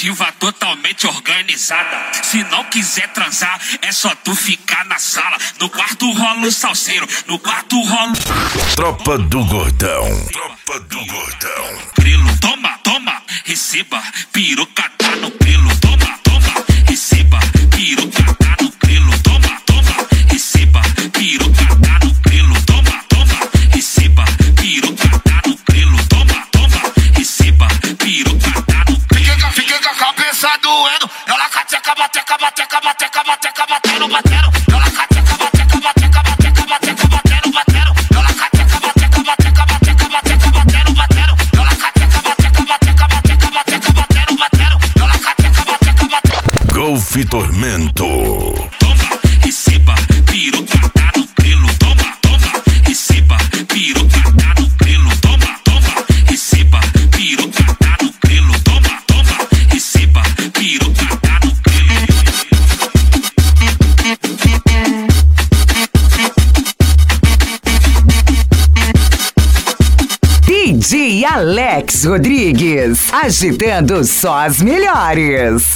primitiva, totalmente organizada. Se não quiser transar, é só tu ficar na sala. No quarto rola o salseiro, no quarto rola... Tropa do Gordão. Tropa do Gordão. Grilo, toma, toma, receba, piroca tá no grilo. Toma, toma, receba, piroca tá no grilo. Toma, toma, receba, piroca tá no grilo. Toma, toma, receba, piroca tá no grilo. Toma, toma, receba, piroca tá no grilo. Fiquei com a cabeça doendo, ela cateca, bateca, bateca, bateca, bateca, batendo, batendo. Ela cateca, bateca, bateca, bateca, bateca, batendo, batendo. Ela cateca, bateca, bateca, bateca, bateca, batendo, batendo. Ela cateca, bateca, bateca, bateca, bateca, batendo, batendo. Ela cateca, bateca, bateca. Golfe Tormento. Toma, receba, piroca tá no grilo. Toma, toma, receba, piroca tá no grilo. Toma, toma, receba, piroca tá no grilo. Toma, toma, receba, piroca tá no grilo. DJ Alex Rodrigues, agitando só as melhores.